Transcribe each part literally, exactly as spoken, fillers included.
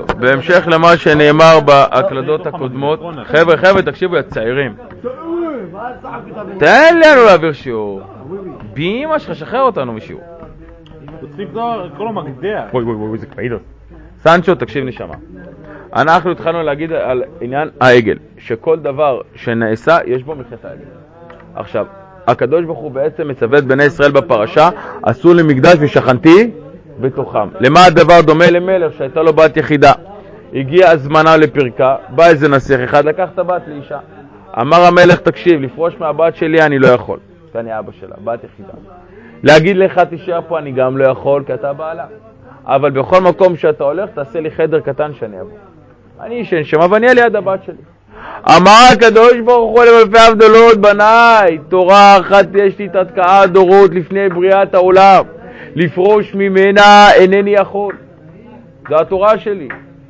טוב, בהמשך למה שנאמר בהקלדות הקודמות, חבר'ה, חבר'ה, תקשיבו, הצעירים. תן לנו להעביר שיעור. באמא שלך, שחרר אותנו משיעור. תצחיק כל המקדע. וואי וואי וואי, זה קפאידות. סנצ'ו, תקשיב נשמה. אנחנו התחלנו להגיד על עניין העגל, שכל דבר שנעשה יש בו מחטא העגל. עכשיו, הקדוש ברוך הוא בעצם מצווה את בני ישראל בפרשה, עשו לי מקדש ושכנתי בתוכם. למה הדבר דומה למלך שהייתה לו בת יחידה? הגיע הזמנה לפרקה, בא איזה נסיך אחד, לקח את הבת לאישה. אמר המלך, תקשיב, לפרוש מהבת שלי אני לא יכול, כי אני אבא שלה, בת יחידה. להגיד לך תישאר פה אני גם לא יכול, כי אתה בעלה. אבל בכל מקום שאתה הולך, תעשה לי חדר קטן שאני אבוא. אני אשן שם, אבל אני על יד הבת שלי. אמר הקדוש ברוך הוא למלפי הבדלות, בניי, תורה אחת יש לי תתקעה דורות לפני בריאת העולם. לפרוש ממנה אינני יכול. זו התורה שלי.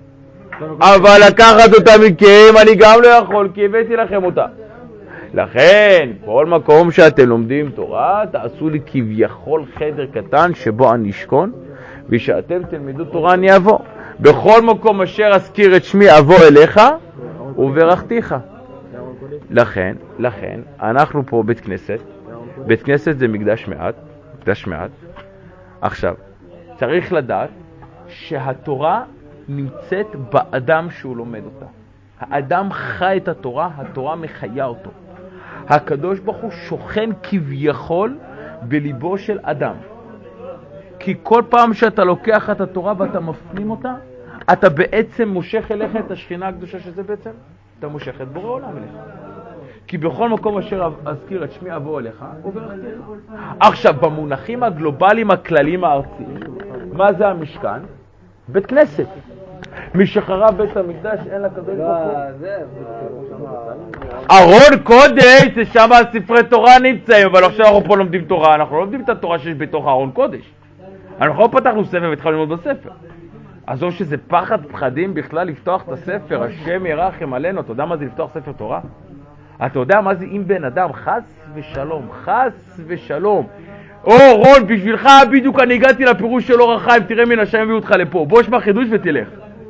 אבל לקחת אותה מכם אני גם לא יכול, כי הבאתי לכם אותה. לכן, כל מקום שאתם לומדים תורה, תעשו לי כביכול חדר קטן שבו אני אשכון, ושאתם תלמדו תורה אני אבוא. בכל מקום אשר אזכיר את שמי אבוא אליך, וברכתיך. לכן, לכן, אנחנו פה בית כנסת. בית כנסת זה מקדש מעט, מקדש מעט. עכשיו, צריך לדעת שהתורה נמצאת באדם שהוא לומד אותה. האדם חי את התורה, התורה מחיה אותו. הקדוש ברוך הוא שוכן כביכול בליבו של אדם. כי כל פעם שאתה לוקח את התורה ואתה מפנים אותה, אתה בעצם מושך אליך את השכינה הקדושה שזה בעצם, אתה מושך את בורא עולם אליך. כי בכל מקום אשר אזכיר את שמי אבוא אליך, וברכתיך. עכשיו, במונחים הגלובליים הכלליים הארציים, מה זה המשכן? בית כנסת. משחרב בית המקדש אין לקדוש ברוך הוא. ארון קודש, זה שם ספרי תורה נמצאים, אבל עכשיו אנחנו פה לומדים תורה, אנחנו לא לומדים את התורה שיש בתוך ארון קודש. אנחנו לא פתחנו ספר והתחלנו ללמוד בספר. אז או שזה פחד פחדים בכלל לפתוח את הספר, השם ירחם עלינו. אתה יודע מה זה לפתוח ספר תורה? אתה יודע מה זה אם בן אדם חס ושלום, חס ושלום. או רון, בשבילך בדיוק אני הגעתי לפירוש של אור החיים, תראה מן השם הביא אותך לפה, בוא שמע חידוש ותלך.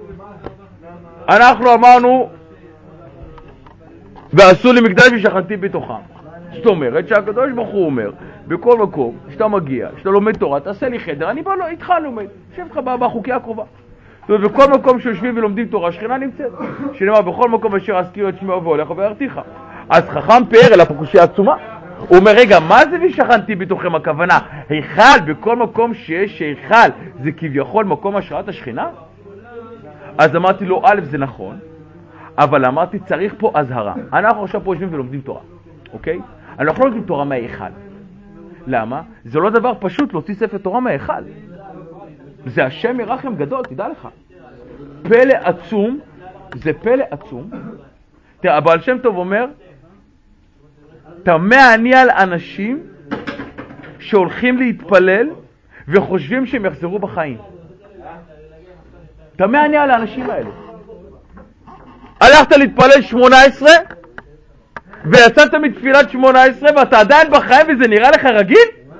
אנחנו אמרנו, ועשו לי מקדש ושכנתי בתוכם. זאת אומרת שהקדוש ברוך הוא אומר, בכל מקום שאתה מגיע, שאתה לומד תורה, תעשה לי חדר, אני בא לו, איתך לומד, יושב לך בחוקי הקרובה. זאת אומרת, בכל מקום שיושבים ולומדים תורה, שכינה נמצאת. שנאמר, בכל מקום אשר אזכיר את שמי אבוא אליך וברכתיך. אז חכם פאר אל הפקושי עצומה. הוא אומר, רגע, מה זה ושכנתי בתוכם? הכוונה, היכל, בכל מקום שיש היכל, זה כביכול מקום השראת השכינה? אז אמרתי לו, א', זה נכון, אבל אמרתי, צריך פה הזהרה. אנחנו עכשיו פה יושבים ולומדים תורה, אוקיי? אנחנו לא לומדים תורה מההיכל. למה? זה לא דבר פשוט להוציא ספר תורה מההיכל. זה השם ירחם גדול, תדע לך. פלא עצום, זה פלא עצום. תראה, הבעל שם טוב אומר, תמה אני על אנשים שהולכים להתפלל וחושבים שהם יחזרו בחיים. תמה אני על האנשים האלה. הלכת להתפלל שמונה עשרה ויצאת מתפילת שמונה עשרה ואתה עדיין בחיים וזה נראה לך רגיל?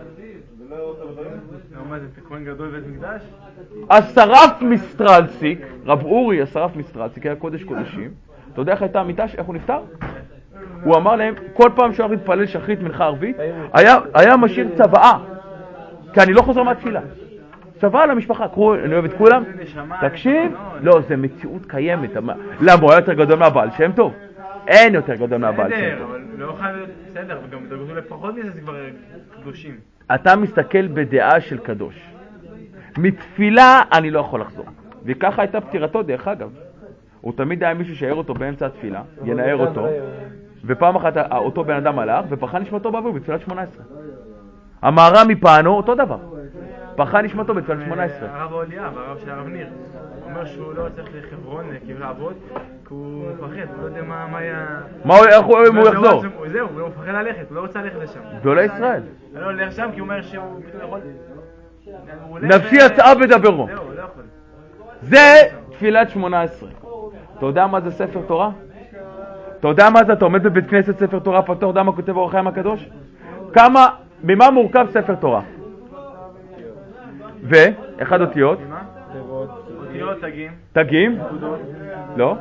מה זה, תקוון גדול בית מקדש? השרף מסטרלסיק, רב אורי השרף מסטרלסיק, היה קודש קודשים. אתה יודע איך הייתה המיטה, איך הוא נפטר? הוא אמר להם, כל פעם שהוא להתפלל שחרית מנחה ערבית, היה, היה משאיר צבעה, כי אני לא חוזר מהתפילה. צבעה למשפחה, קראו, אני אוהב את כולם. תקשיב, לא, זה מציאות קיימת. למה, הוא היה יותר גדול מהבעל שם טוב? אין יותר גדול מהבעל שם טוב. אבל לא יכול להיות, בסדר, וגם דרגות לפחות מזה זה כבר קדושים. אתה מסתכל בדעה של קדוש. מתפילה אני לא יכול לחזור. וככה הייתה פטירתו דרך אגב. הוא תמיד היה מישהו שיער אותו באמצע התפילה, ינער אותו, ופעם אחת אותו בן אדם הלך ופחה נשמתו בעבור בתפילת שמונה עשרה. המהר"ם מפענו אותו דבר. פחה נשמתו בתפילת שמונה עשרה. הרב אוליה והרב של הרב ניר, הוא אומר שהוא לא צריך לחברון, לקבר האבות, כי הוא מפחד, הוא לא יודע מה היה... מה הוא, איך הוא יחזור? זהו, הוא מפחד ללכת, הוא לא רוצה ללכת לשם. גדולי ישראל. לא הולך שם כי הוא אומר שהוא יכול... נפשי יצאה בדברו. זהו, הוא לא יכול. זה תפילת שמונה עשרה. אתה יודע מה זה ספר תורה? אתה יודע מה זה? אתה עומד בבית כנסת ספר תורה פתוח, אתה יודע מה כותב אור החיים הקדוש? כמה, ממה מורכב ספר תורה? ו? אחד אותיות? אותיות, תגים. תגים? לא.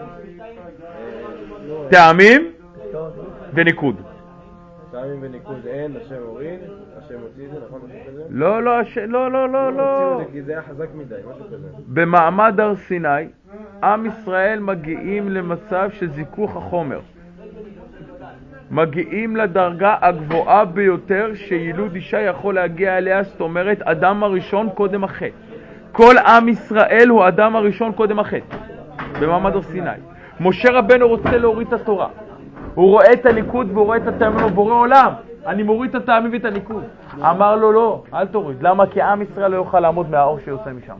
טעמים וניקוד. טעמים וניקוד אין, השם הוריד, השם הוציא את זה, נכון? לא, לא, לא, לא, לא, לא. הוציאו את זה כי זה היה חזק מדי, משהו כזה. במעמד הר סיני, עם ישראל מגיעים למצב של זיכוך החומר. מגיעים לדרגה הגבוהה ביותר שילוד אישה יכול להגיע אליה, זאת אומרת, אדם הראשון קודם החטא. כל עם ישראל הוא אדם הראשון קודם החטא, במעמד הר סיני. משה רבנו רוצה להוריד את התורה. הוא רואה את הניקוד והוא רואה את הטעמים, הוא בורא עולם. אני מוריד את הטעמים ואת הניקוד. אמר לו לא, אל תוריד. למה? כי עם ישראל לא יוכל לעמוד מהאור שיוצא משם.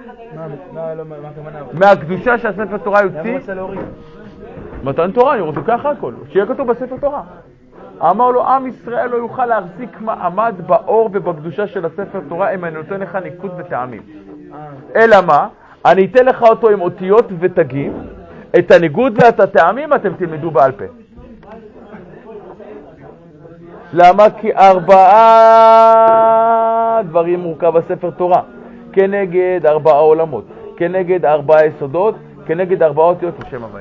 מהקדושה שהספר תורה יוציא. למה רוצה להוריד? מתן תורה, אני רוצה ככה הכל. שיהיה כתוב בספר תורה. אמר לו, עם ישראל לא יוכל להחזיק מעמד באור ובקדושה של הספר תורה אם אני נותן לך ניקוד וטעמים. אלא מה? אני אתן לך אותו עם אותיות ותגים. את הניגוד ואת הטעמים אתם תלמדו בעל פה. למה? כי ארבעה דברים מורכב בספר תורה. כנגד ארבעה עולמות, כנגד ארבעה יסודות, כנגד ארבעה אותיות לשם הוויה.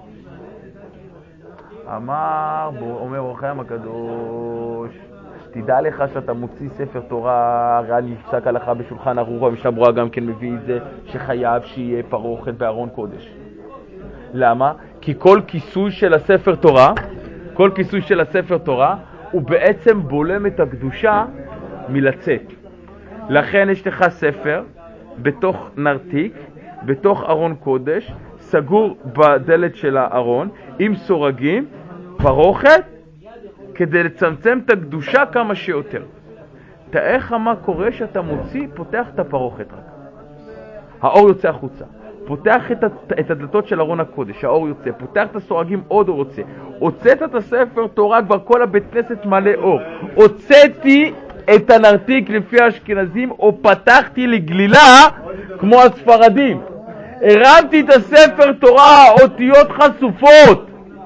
אמר, אומר אור החיים הקדוש, תדע לך שאתה מוציא ספר תורה, הרי נפסק הלכה בשולחן ערוך, המשנה ברורה גם כן מביא את זה, שחייב שיהיה פרוכת בארון קודש. למה? כי כל כיסוי של הספר תורה, כל כיסוי של הספר תורה, הוא בעצם בולם את הקדושה מלצאת. לכן יש לך ספר בתוך נרתיק, בתוך ארון קודש, סגור בדלת של הארון, עם סורגים, פרוכת, כדי לצמצם את הקדושה כמה שיותר. תאר לך מה קורה שאתה מוציא, פותח את הפרוכת רק. האור יוצא החוצה. פותח את, את הדלתות של ארון הקודש, האור יוצא, פותח את הסורגים, עוד אור יוצא. הוצאת את הספר תורה, כבר כל הבית כנסת מלא אור. הוצאתי את הנרתיק לפי האשכנזים, או פתחתי לגלילה כמו הספרדים. הרמתי את הספר תורה, אותיות חשופות.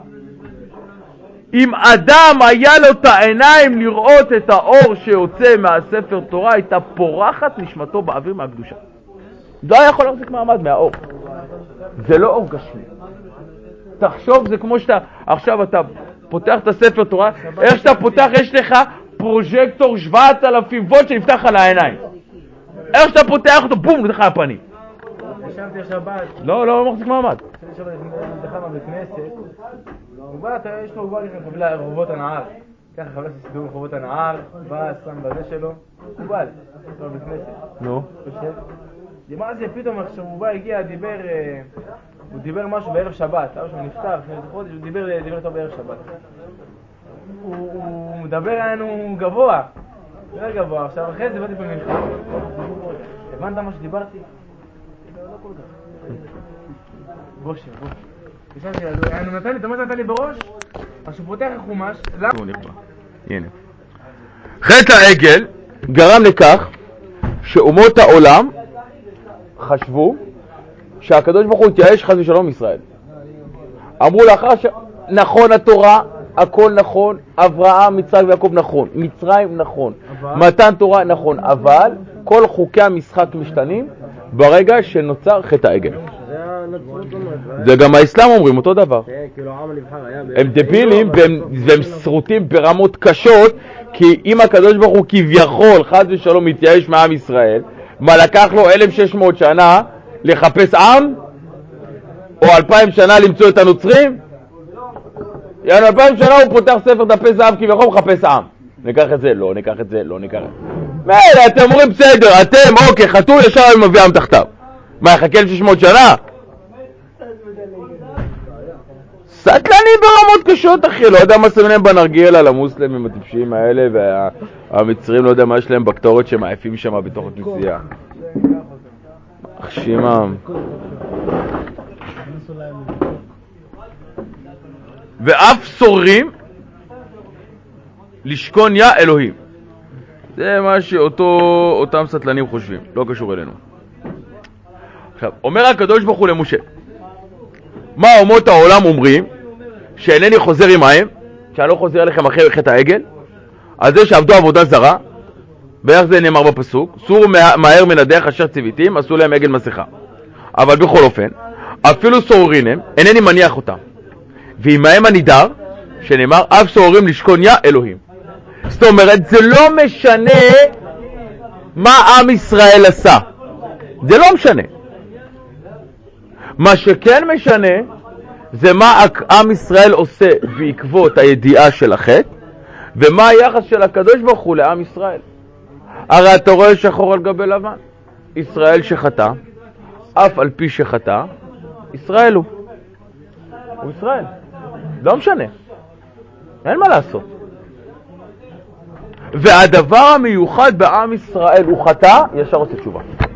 אם אדם היה לו את העיניים לראות את האור שיוצא מהספר תורה, הייתה פורחת נשמתו באוויר מהקדושה. לא היה יכול להחזיק מעמד מהאור. זה לא אור גשמי. תחשוב, זה כמו שאתה, עכשיו אתה פותח את הספר תורה, איך שאתה פותח יש לך פרוז'קטור שבעת אלפים וולט שנפתח על העיניים. איך שאתה פותח אותו, בום, נדחה הפנים. ישבתי השבת. לא, לא, לא מחזיק מעמד. ישבתי נדחה בבית כנסת. הוא בא, יש לו, הוא בא לכם חבילה רחובות הנהר. ככה חבילה שסידור רחובות הנהר, בא, שם בזה שלו. הוא בא, יש לו בבית כנסת. נו. יושב. דיבר על זה פתאום, עכשיו הוא בא, הגיע, דיבר, הוא דיבר משהו בערב שבת. אבא שהוא נפטר, הוא דיבר, דיבר טוב בערב שבת. הוא מדבר עלינו גבוה. יותר גבוה. עכשיו אחרי זה באתי במלחמה. הבנת מה שדיברתי? לא כל כך. בושר, בושר. הוא נתן לי, אתה אומר נתן לי בראש, אז שהוא פותח החומש, למה? הנה. חטא העגל גרם לכך שאומות העולם חשבו שהקדוש ברוך הוא התייאש חס ושלום ישראל. אמרו לאחר שנכון התורה, הכל נכון, אברהם, מצרים ויעקב נכון, מצרים נכון, מתן תורה נכון, אבל כל חוקי המשחק משתנים ברגע שנוצר חטא העגל. זה גם האסלאם אומרים אותו דבר. הם דבילים והם שרוטים ברמות קשות, כי אם הקדוש ברוך הוא כביכול חס ושלום מתייאש מעם ישראל, מה לקח לו אלף ושש מאות שנה לחפש עם? או אלפיים שנה למצוא את הנוצרים? יענו אלפיים שנה הוא פותח ספר דפי זהב כביכול מחפש עם. ניקח את זה, לא, ניקח את זה, לא, ניקח את זה. מילא, אתם אומרים בסדר, אתם, אוקיי, חתול ישר אני מביא עם תחתיו. מה, יחכה אלף ושש מאות שנה? סטלני ברמות קשות, אחי, לא יודע מה שמים להם בנרגיל על המוסלמים הטיפשיים האלה, והמצרים לא יודע מה יש להם בקטורת שמעיפים שם בתוך הכנסייה. אכשימם. ואף סורים לשכון יא אלוהים. זה מה שאותם סטלנים חושבים, לא קשור אלינו. עכשיו, אומר הקדוש ברוך הוא למשה, מה אומות העולם אומרים? שאינני חוזר עמהם, שאני לא חוזר אליכם אחרי חטא העגל, על זה שעבדו עבודה זרה, ואיך זה נאמר בפסוק? סורו מהר מן הדרך אשר ציוויתים, עשו להם עגל מסכה. אבל בכל אופן, אפילו סוררים הם, אינני מניח אותם. ועמהם הנידר, שנאמר, אף סוררים לשכון יה אלוהים. זאת אומרת, זה לא משנה מה עם ישראל עשה. זה לא משנה. מה שכן משנה, זה מה עם ישראל עושה בעקבות הידיעה של החטא, ומה היחס של הקדוש ברוך הוא לעם ישראל. הרי אתה רואה שחור על גבי לבן. ישראל שחטא, אף על פי שחטא, ישראל הוא. הוא ישראל. לא משנה. אין מה לעשות. והדבר המיוחד בעם ישראל הוא חטא, ישר עושה תשובה.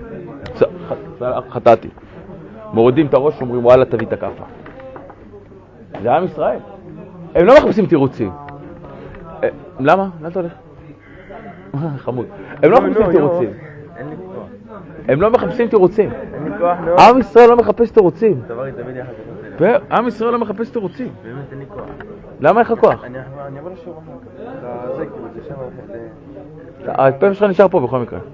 חטאתי. מורידים את הראש ואומרים, וואלה, תביא את הכפה. זה עם ישראל. הם לא מחפשים תירוצים. למה? לאן אתה הולך? חמוד. הם לא מחפשים תירוצים. אין לי כוח. הם לא מחפשים תירוצים. אין לי כוח מאוד. עם ישראל לא מחפש תירוצים. תברי תמיד יחד. עם ישראל לא מחפש תירוצים. באמת אין לי כוח. למה איך הכוח? אני אבוא לשיעור אחר כך. זה כאילו, זה שם... הפה שלך נשאר פה בכל מקרה.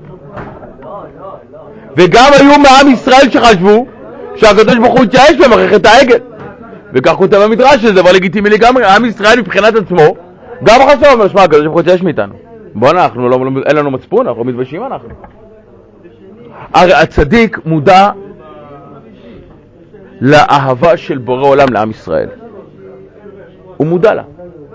וגם היו מעם ישראל שחשבו שהקדוש ברוך הוא התייאש בהם אחרי חטא העגל. וכך כותב המדרש, שזה דבר לגיטימי לגמרי. עם ישראל מבחינת עצמו גם חשב, אומר, שמע, הקדוש ברוך הוא התייאש מאיתנו. בוא אנחנו, לא, אין לנו מצפון, אנחנו לא מתביישים אנחנו. הרי הצדיק מודע לאהבה של בורא עולם לעם ישראל. הוא מודע לה.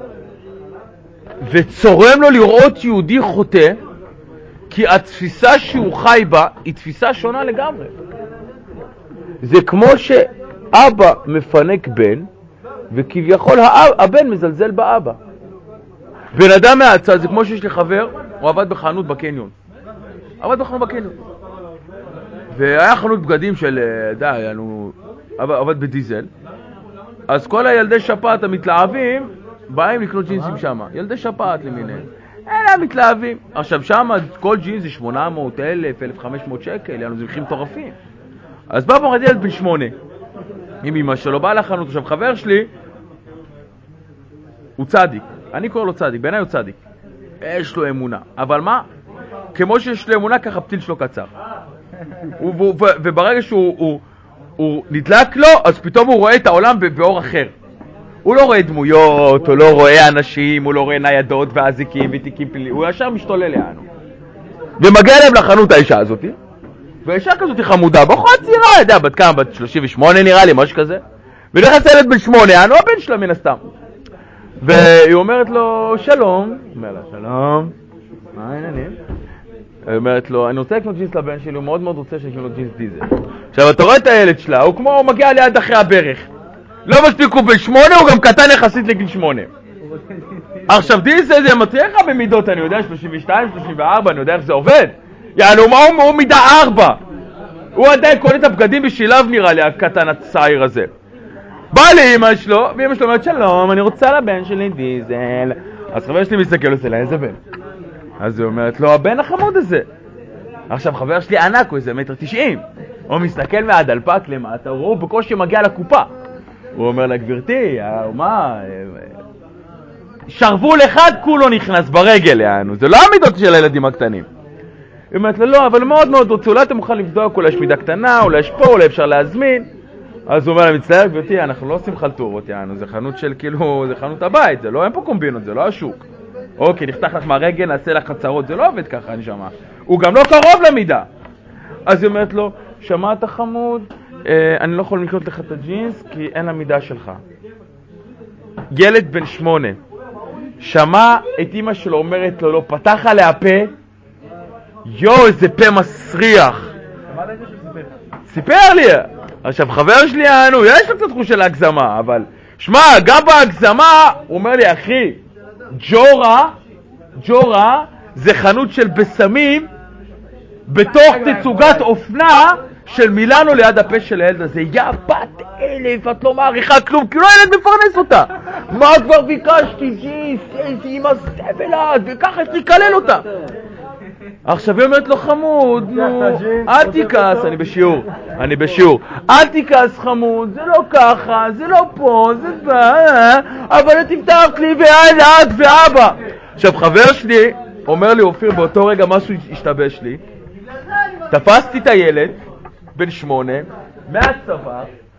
וצורם לו לראות יהודי חוטא, כי התפיסה שהוא חי בה היא תפיסה שונה לגמרי. זה כמו שאבא מפנק בן, וכביכול הבן מזלזל באבא. בן אדם מהצד, זה כמו שיש לי חבר, הוא עבד בחנות בקניון. עבד בחנות בקניון. והיה חנות בגדים של, די, הוא עבד בדיזל. אז כל הילדי שפעת המתלהבים, באים לקנות ג'ינסים שם. ילדי שפעת למיניהם. אלה המתלהבים. עכשיו שם כל ג'ינס זה שמונה מאות, אלף, אלף וחמש מאות שקל, יאנו זה מחירים מטורפים. אז בא פה ילד בן שמונה. עם אמא שלו, בא לחנות. עכשיו חבר שלי, הוא צדיק. אני קורא לו צדיק, בעיניי הוא צדיק. יש לו אמונה. אבל מה? כמו שיש לו אמונה, ככה פתיל שלו קצר. וברגע שהוא הוא, הוא נדלק לו, אז פתאום הוא רואה את העולם באור אחר. הוא לא רואה דמויות, הוא לא רואה אנשים, הוא לא רואה ניידות ואזיקים ותיקים פליליים. הוא ישר משתולל לנו. ומגיע להם לחנות האישה הזאת, והאישה כזאת היא חמודה, בחורה צעירה, יודע, בת כמה, בת שלושים ושמונה נראה לי, משהו כזה. ונכנס ילד בן שמונה, אנו הבן שלה מן הסתם. והיא אומרת לו, שלום. הוא אומר לה, שלום. מה העניינים? היא אומרת לו, אני רוצה לקנות ג'ינס לבן שלי, הוא מאוד מאוד רוצה שאני לקנות ג'ינס דיזל. עכשיו, אתה רואה את הילד שלה, הוא כמו, הוא מגיע ליד אחרי הברך. לא מספיק הוא בן שמונה, הוא גם קטן יחסית לגיל שמונה. עכשיו, דיזל זה מטריח לך במידות, אני יודע, שלושים ושתיים, שלושים וארבע, אני יודע איך זה עובד. יענו, הוא, הוא מידה ארבע. הוא עדיין קונה את הבגדים בשילב נראה לי, הקטן הצעיר הזה. בא לאמא שלו, ואמא שלו אומרת, שלום, אני רוצה לבן שלי דיזל. אז חבר שלי מסתכל, עושה לה, איזה בן? אז היא אומרת לו, הבן החמוד הזה. עכשיו חבר שלי ענק, הוא איזה מטר תשעים. הוא מסתכל מהדלפק למטה, הוא בקושי מגיע לקופה. הוא אומר לה, גברתי, מה? שרבול אחד כולו נכנס ברגל, יענו. זה לא המידות של הילדים הקטנים. היא אומרת לו, לא, אבל מאוד מאוד רוצה, אולי אתה מוכן לבדוק, אולי יש מידה קטנה, אולי יש פה, אולי אפשר להזמין. אז הוא אומר לה, מצטער, גברתי, אנחנו לא עושים חלטורות, יענו. זה חנות של, כאילו, זה חנות הבית, זה לא, אין פה קומבינות, זה לא השוק. אוקיי, נחתך לך מהרגל, נעשה לך חצרות, זה לא עובד ככה, אני שמע. הוא גם לא קרוב למידה. אז היא אומרת לו, שמעת חמוד, אה, אני לא יכול לקנות לך את הג'ינס, כי אין למידה שלך. ילד בן שמונה, שמע את אמא שלו אומרת לו, לא, פתח עליה פה, יו, איזה פה מסריח. סיפר לי. עכשיו, חבר שלי, אנו, יש לו קצת תחוש של הגזמה, אבל, שמע, גם בהגזמה, הוא אומר לי, אחי, ג'ורה, ג'ורה, זה חנות של בסמים, בתוך תצוגת אופנה של מילאנו ליד הפה של הילד הזה. יא בת אלף, את לא מעריכה כלום, כי לא ילד מפרנס אותה. מה כבר ביקשתי, ג'יס, איזה אמא סבלת, וככה יש לי לקלל אותה. עכשיו היא אומרת לו, חמוד, נו, אל תיכעס, אני בשיעור, אני בשיעור, אל תיכעס חמוד, זה לא ככה, זה לא פה, זה בא, אבל תפתח לי ועד את ואבא. עכשיו חבר שלי אומר לי, אופיר, באותו רגע משהו השתבש לי, תפסתי את הילד, בן שמונה, מהצבא,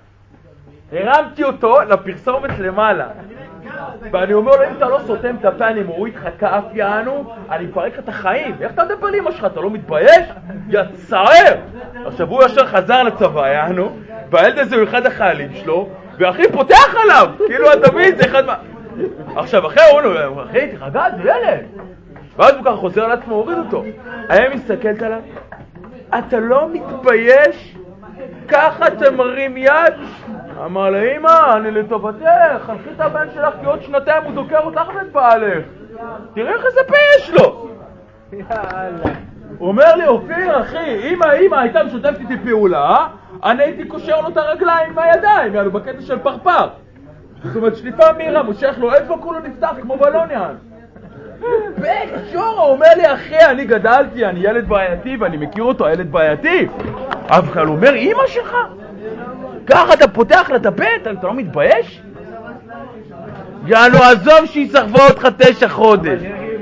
הרמתי אותו לפרסומת למעלה. ואני אומר לו, אם אתה לא סותם את הפה, אני מוריד לך כאף יענו, אני מפרק לך את החיים. איך אתה מדבר לי אמא שלך? אתה לא מתבייש? יא צער! עכשיו הוא ישר חזר לצבא יענו, והילד הזה הוא אחד החיילים שלו, ואחי פותח עליו, כאילו אתה מבין, זה אחד מה... עכשיו אחרי הוא אומר, אחי תחגע, זה ילד. ואז הוא ככה חוזר על עצמו, הוריד אותו. היה מסתכלת עליו, אתה לא מתבייש? ככה אתה מרים יד? אמר לה, אמא, אני לטובתך, חנכי את הבן שלך, כי עוד שנתיים הוא דוקר אותך ואת בעלך. תראה איך איזה פה יש לו. הוא אומר לי, אופיר, אחי, אמא, אמא, הייתה משותפת איתי פעולה, אני הייתי קושר לו את הרגליים מהידיים, יענו, בקטע של פרפר. זאת אומרת, שליפה מהירה, מושך לו, איפה כולו נפתח כמו בלון יענו. בקשור, הוא אומר לי, אחי, אני גדלתי, אני ילד בעייתי, ואני מכיר אותו, הילד בעייתי. אבל הוא אומר, אמא שלך? ככה אתה פותח לה את הפה, אתה לא מתבייש? יענו, עזוב שהיא סחבה אותך תשע חודש.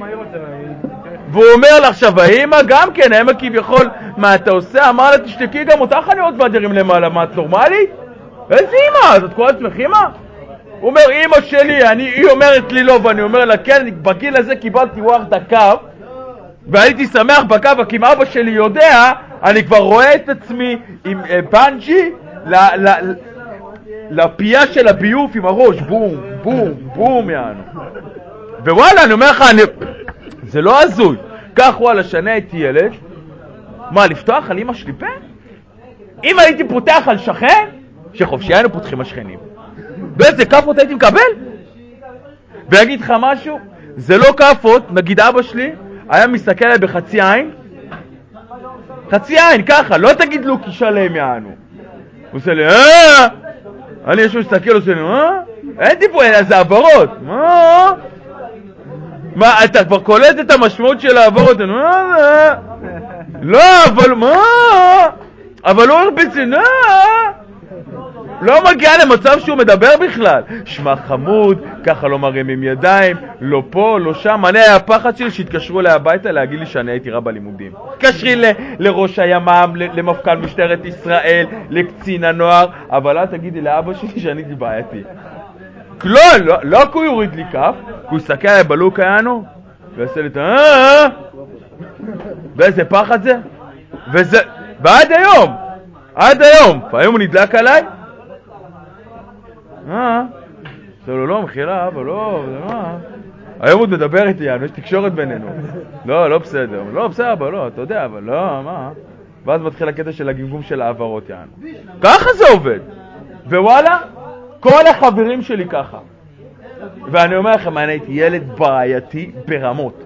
והוא אומר לה, עכשיו, האמא גם כן, האמא כביכול, מה אתה עושה? אמר לה, תשתקי גם אותך אני עוד בדרים למעלה, מה את נורמלית? איזה אמא? אז את קוראת עצמך אמא? הוא אומר, אמא שלי, אני, היא אומרת לי לא, ואני אומר לה, כן, בגיל הזה קיבלתי וואח דקה, והייתי שמח בקו, כי אם אבא שלי יודע, אני כבר רואה את עצמי עם אה, בנג'י ל- ל- לפייה של הביוף עם הראש, בום, בום, בום, יענו. ווואלה, אני אומר לך, אני... זה לא הזוי. כך וואלה, שנה הייתי ילד, מה, לפתוח על אמא שלי פה? אם הייתי פותח על שכן, שחופשי היינו פותחים השכנים. באיזה כפות הייתי מקבל? ויגיד לך משהו, זה לא כפות, נגיד אבא שלי, היה מסתכל עליי בחצי עין, חצי עין, ככה, לא תגיד לו כי שלם יענו. הוא עושה לי, אה? אני ישו מסתכל, הוא עושה לי, אה? אין טיפו, אלא זה עברות. מה? מה, אתה כבר קולט את המשמעות של העברות? אה? לא, אבל מה? אבל הוא הרביץ לי, אה? לא מגיע למצב שהוא מדבר בכלל. שמע חמוד, ככה לא מרים עם ידיים, לא פה, לא שם. אני היה הפחד שלי שהתקשרו אליי הביתה להגיד לי שאני הייתי רע בלימודים. קשרי ל- לראש הימ"מ, ל- למפכ"ל משטרת ישראל, לקצין הנוער, אבל אל תגידי לאבא שלי שאני הייתי בעייתי. לא, לא, לא כי הוא יוריד לי כף, כי הוא יסתכל עליי בלוק יענו, ועשה לי את אה, ואיזה פחד זה? וזה, ועד היום, עד היום, פעמים הוא נדלק עליי, אה, זה לא, לא, מחילה, אבל לא, זה מה? היום הוא מדבר איתי, יש תקשורת בינינו. לא, לא בסדר, לא בסדר, אבל לא, אתה יודע, אבל לא, מה? ואז מתחיל הקטע של הגמגום של העברות, יענו. ככה זה עובד. ווואלה, כל החברים שלי ככה. ואני אומר לכם, אני הייתי ילד בעייתי ברמות.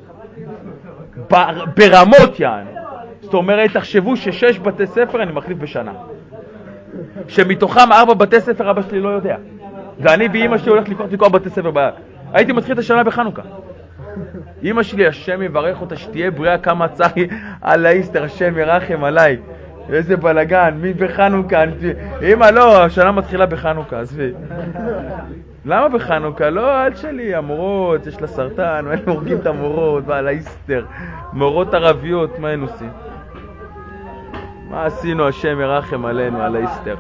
בר, ברמות, יענו. זאת אומרת, תחשבו ששש בתי ספר אני מחליף בשנה. שמתוכם ארבע בתי ספר אבא שלי לא יודע. ואני ואמא שלי הולך לקרוא לקרוא בתי ספר ביד. הייתי מתחיל את השנה בחנוכה. אמא שלי, השם יברך אותה, שתהיה בריאה כמה צחי על האיסטר, השם ירחם עליי. איזה בלגן, מי בחנוכה? אמא, לא, השנה מתחילה בחנוכה, עזבי. למה בחנוכה? לא, אל שלי, המורות, יש לה סרטן, מה הם הורגים את המורות, ועל האיסטר, מורות ערביות, מה הם עושים? מה עשינו, השם ירחם עלינו, על האיסטר?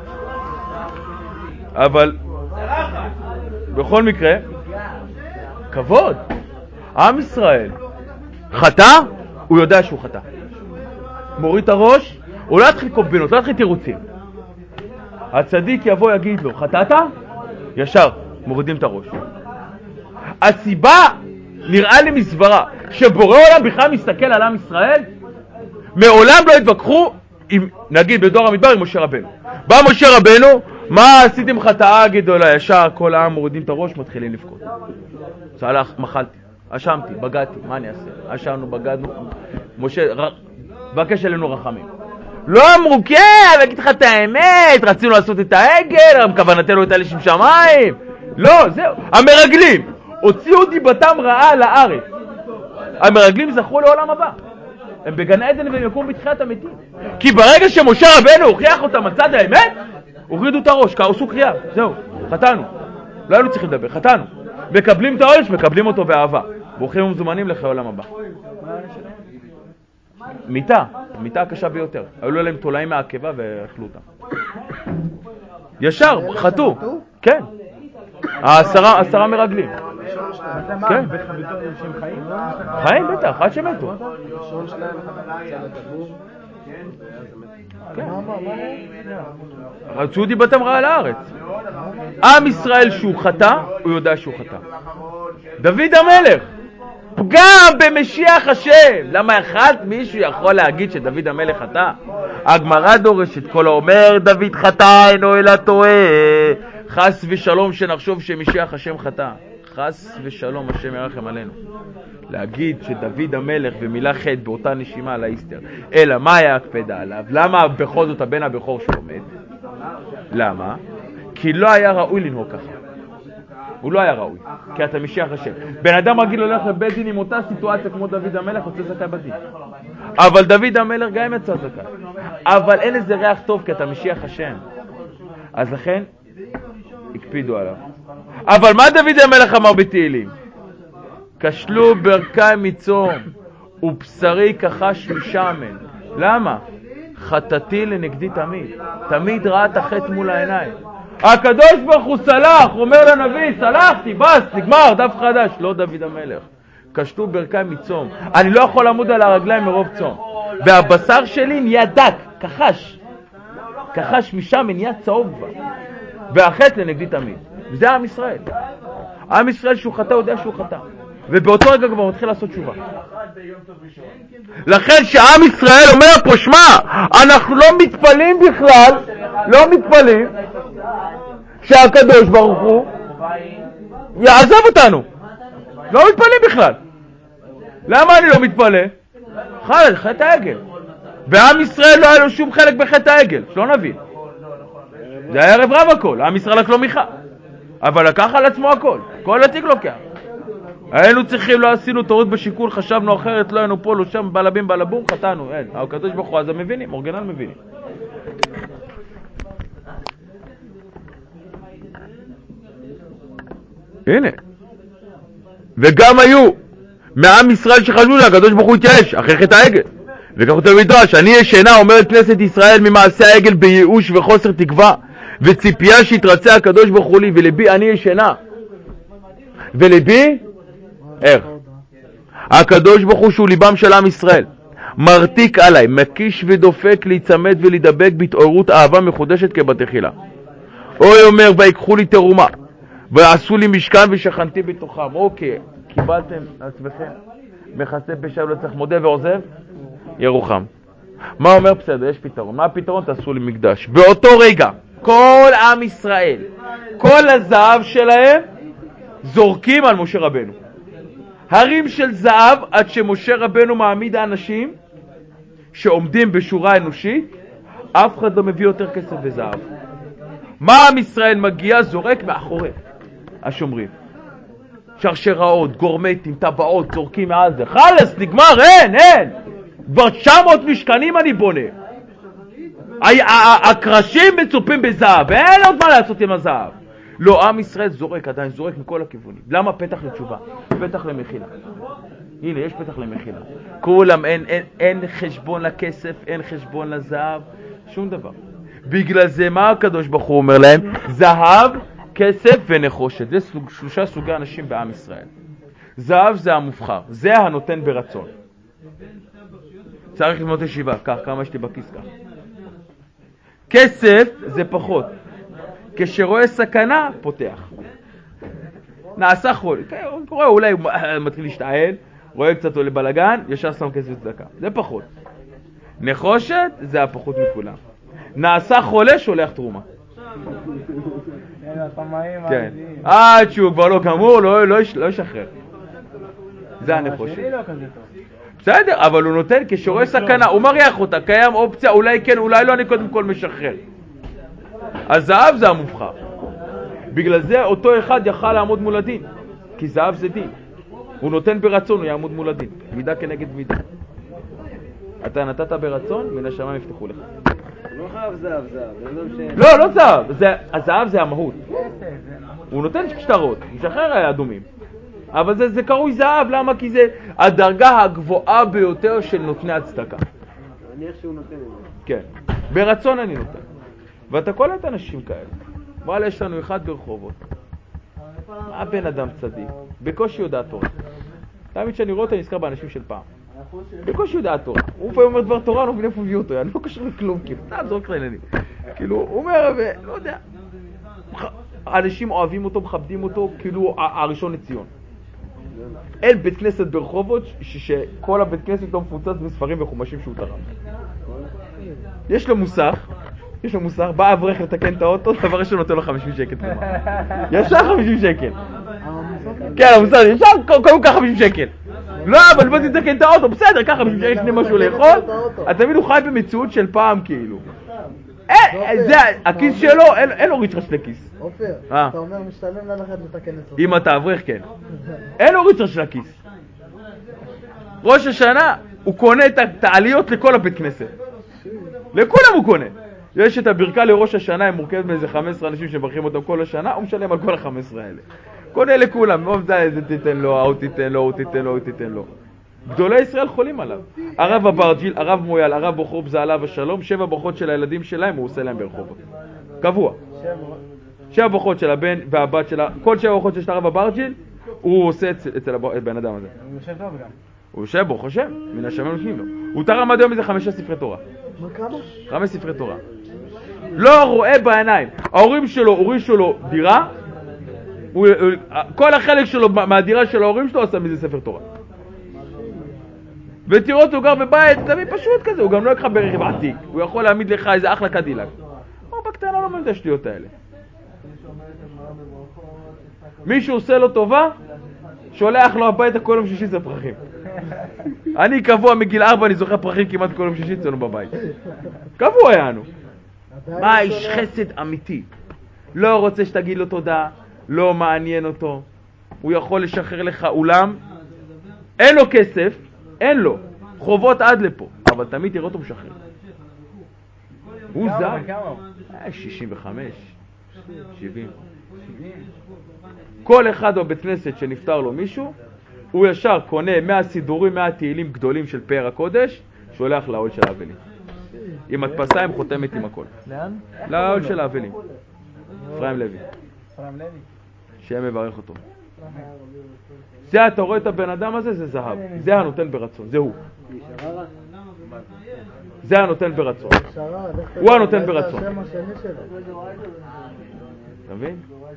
אבל, בכל מקרה, כבוד. עם ישראל חטא, הוא יודע שהוא חטא. מוריד את הראש, הוא לא יתחיל קומבינות, לא יתחיל תירוצים. הצדיק יבוא יגיד לו, חטאת? ישר, מורידים את הראש. הסיבה נראה לי מסברה, שבורא עולם בכלל מסתכל על עם ישראל, מעולם לא התווכחו, עם, נגיד בדור המדבר עם משה רבנו. בא משה רבנו, מה עשיתם חטאה גדולה? ישר כל העם מורידים את הראש, מתחילים לבכות. צלח, מחלתי, אשמתי, בגדתי, מה אני אעשה? אשמנו, בגדנו, משה, ר... בקש אלינו רחמים. לא אמרו, כן, אני אגיד לך את האמת, רצינו לעשות את העגל, כוונתנו את לשם שמיים. לא, זהו, המרגלים, הוציאו דיבתם רעה לארץ. המרגלים זכו לעולם הבא. הם בגן עדן והם יקום בתחיית המתים. כי ברגע שמשה רבנו הוכיח אותם על צד האמת, הורידו את הראש, עשו קריאה, זהו, חטאנו. לא היינו צריכים לדבר, חטאנו. מקבלים את העונש, מקבלים אותו באהבה. ברוכים ומזומנים לחיי עולם הבא. מיטה, מיטה הקשה ביותר. היו להם תולעים מהעקבה ואכלו אותם. ישר, חטו. כן. העשרה, עשרה מרגלים. כן. חיים בטח, עד שמתו. רצו דיבתם רעה לארץ. עם ישראל שהוא חטא, הוא יודע שהוא חטא. דוד המלך, פגם במשיח השם. למה אחד מישהו יכול להגיד שדוד המלך חטא? הגמרא דורשת, כל האומר דוד חטא אינו אלא טועה. חס ושלום שנחשוב שמשיח השם חטא. חס ושלום השם ירחם עלינו. להגיד שדוד המלך ומילה חטא באותה נשימה על האיסטר. אלא מה היה הקפדה עליו? למה בכל זאת הבן הבכור שלו מת? למה? כי לא היה ראוי לנהוג ככה. הוא לא היה ראוי, כי אתה משיח השם. בן אדם רגיל הולך לבית דין עם אותה סיטואציה כמו דוד המלך, יוצא זכאי בדין. אבל דוד המלך גם יצא זכאי. אבל אין איזה ריח טוב כי אתה משיח השם. אז לכן, הקפידו עליו. אבל מה דוד המלך אמר בתהילים? כשלו ברכי מצום ובשרי כחש משמן. למה? חטאתי לנגדי תמיד. תמיד ראה את החטא מול העיניים. הקדוש ברוך הוא סלח, אומר לנביא, סלחתי, בס, נגמר, דף חדש. לא דוד המלך. כשלו ברכי מצום. אני לא יכול לעמוד על הרגליים מרוב צום. והבשר שלי נהיה דק, כחש. כחש משמן, נהיה צהוב כבר. והחטא לנגדי תמיד. וזה עם ישראל. עם ישראל שהוא חטא, יודע שהוא חטא. ובאותו רגע כבר מתחיל לעשות תשובה. לכן שעם ישראל אומר פה, שמע, אנחנו לא מתפלים בכלל, לא מתפלים, שהקדוש ברוך הוא יעזב אותנו. לא מתפלים בכלל. למה אני לא מתפלא? חלק, חטא העגל. ועם ישראל לא היה לו שום חלק בחטא העגל, שלא נבין. זה היה ערב רב הכל, עם ישראל רק לא מיכה. אבל לקח על עצמו הכל, כל התיק לוקח. היינו צריכים, לא עשינו טעות בשיקול, חשבנו אחרת, לא היינו פה, לא שם, בלבים בלבום, חטאנו, אין. הקדוש ברוך הוא, אז הם מבינים, אורגנל מבינים. הנה. וגם היו מעם ישראל שחשבו שהקדוש ברוך הוא התייאש, אחרי חטא העגל. וכך הוא מדרש, אני ישנה, אומרת כנסת ישראל, ממעשה העגל בייאוש וחוסר תקווה, וציפייה שיתרצה הקדוש ברוך הוא לי, ולבי אני ישנה. ולבי ער. הקדוש ברוך הוא שהוא ליבם של עם ישראל, מרתיק עליי, מקיש ודופק להיצמד ולהידבק בהתעוררות אהבה מחודשת כבתחילה. אוי אומר, ויקחו לי תרומה, ועשו לי משכן ושכנתי בתוכם. אוקיי, קיבלתם לעצמכם מכסה פשע ולא צריך מודה ועוזב ירוחם. מה אומר? בסדר, יש פתרון. מה הפתרון? תעשו לי מקדש. באותו רגע כל עם ישראל, כל הזהב שלהם זורקים על משה רבנו. הרים של זהב, עד שמשה רבנו מעמיד האנשים שעומדים בשורה אנושית, אף אחד לא מביא יותר כסף וזהב. מה עם ישראל מגיע? זורק מאחורי השומרים. שרשראות, גורמטים, טבעות, זורקים מעל זה. חלס, נגמר, אין, אין. כבר תשע מאות משכנים אני בונה. הקרשים מצופים בזהב, אין עוד מה לעשות עם הזהב. לא, עם ישראל זורק, עדיין זורק מכל הכיוונים. למה? פתח לתשובה, פתח למחילה. הנה, יש פתח למחילה. כולם, אין, אין, אין חשבון לכסף, אין חשבון לזהב, שום דבר. בגלל זה מה הקדוש ברוך הוא אומר להם? זהב, כסף ונחושת. זה סוג, שלושה סוגי אנשים בעם ישראל. זהב זה המובחר, זה הנותן ברצון. צריך לבנות ישיבה, כך, כמה יש לי בכיס כך. כסף זה פחות. כשרואה סכנה, פותח. נעשה חול. הוא קורא, אולי הוא מתחיל להשתעל, רואה קצת עולה בלגן, ישר שם כסף צדקה. זה פחות. נחושת, זה הפחות מכולם. נעשה חולה, שולח תרומה. כן. עד שהוא כבר לא גמור, לא ישחרר. זה הנחושת. בסדר, אבל הוא נותן, כשרואה סכנה, הוא מריח אותה, קיים אופציה, אולי כן, אולי לא, אני קודם כל משחרר. הזהב זה המובחר. בגלל זה אותו אחד יכל לעמוד מול הדין, כי זהב זה דין. הוא נותן ברצון, הוא יעמוד מול הדין. מידה כנגד מידה. אתה נתת ברצון, מן השמיים יפתחו לך. לא חייב זהב, זהב. לא, לא זהב. הזהב זה המהות. הוא נותן שטרות, משחרר האדומים. אבל זה, זה קרוי זהב, למה? כי זה הדרגה הגבוהה ביותר של נותני הצדקה. אני איך שהוא נותן את זה. כן, ברצון אני נותן. ואתה קולט אנשים כאלה. וואלה, יש לנו אחד ברחובות. מה בן אדם צדיק? בקושי יודע תורה. תמיד שאני רואה אותו, אני נזכר באנשים של פעם. בקושי יודע תורה. הוא פעם אומר דבר תורה, אני לא מבין איפה הביא אותו, אני לא קשור לכלום, כאילו, סתם זורק לעניינים. כאילו, הוא אומר, לא יודע, אנשים אוהבים אותו, מכבדים אותו, כאילו, הראשון לציון. אין בית כנסת ברחובות שכל הבית כנסת לא מפוצץ בספרים וחומשים שהוא תרם. יש לו מוסך, יש לו מוסך, בא אברך לתקן את האוטו, דבר ראשון נותן לו חמישים שקל תרומה. ישר חמישים שקל. כן, המוסך, ישר קודם כך חמישים שקל. לא, אבל בוא תתקן את האוטו, בסדר, ככה חמישים שקל קנה משהו לאכול. אתה תמיד הוא חי במציאות של פעם כאילו. זה, הכיס שלו, אין לו ריצ'רש לכיס. אופיר, אתה אומר משתלם ללכת לתקן את זה. אם אתה אברך, כן. אין לו ריצ'רש לכיס. ראש השנה, הוא קונה את העליות לכל הבית כנסת. לכולם הוא קונה. יש את הברכת לראש השנה, הם מורכבת מאיזה חמישה עשר אנשים שמברכים אותם כל השנה, הוא משלם על כל ה-חמש עשרה האלה. קונה לכולם, לא זה, זה תיתן לו, הוא תיתן לו, הוא תיתן לו, הוא תיתן לו. גדולי ישראל חולים עליו. הרב אברג'יל, הרב מויאל, הרב בוחר בזה עליו השלום, שבע ברכות של הילדים שלהם הוא עושה להם ברחובות. קבוע. שבע ברכות של הבן והבת שלה, כל שבע ברכות של הרב אברג'יל, הוא עושה אצל הבן אדם הזה. הוא יושב טוב גם. הוא יושב בו, חושב, מן השמים נותנים לו. הוא תרם עד היום איזה חמישה ספרי תורה. מה כמה? חמש ספרי תורה. לא רואה בעיניים. ההורים שלו הורישו לו דירה, הוא, כל החלק שלו מהדירה של ההורים שלו עשה מזה ספר תורה. ותראו אותו, הוא גר בבית, תמיד פשוט כזה, הוא גם לא יקחה ברכב עתיק, הוא יכול להעמיד לך איזה אחלה קדילק. הוא בקטנה לא מבין את השטויות האלה. מישהו עושה לו טובה, שולח לו הביתה כל יום שישי זה פרחים. אני קבוע מגיל ארבע, אני זוכר פרחים כמעט כל יום שישי אצלנו בבית. קבוע יענו. מה, איש חסד אמיתי. לא רוצה שתגיד לו תודה, לא מעניין אותו. הוא יכול לשחרר לך אולם, אין לו כסף, אין לו, חובות עד לפה, אבל תמיד תראה אותו משחרר. הוא זר. שישים וחמש, שבעים. כל אחד בבית כנסת שנפטר לו מישהו, הוא ישר קונה מאה סידורים, מאה תהילים גדולים של פאר הקודש, שולח לעול של האבלים. עם הדפסיים חותמת עם הכל. לאן? לעול של האבלים. אפרים לוי. אפרים לוי. שהם מברך אותו. זה אתה רואה את הבן אדם הזה, זה זהב. זה הנותן ברצון, זה הוא. זה הנותן ברצון. הוא הנותן ברצון. אתה מבין?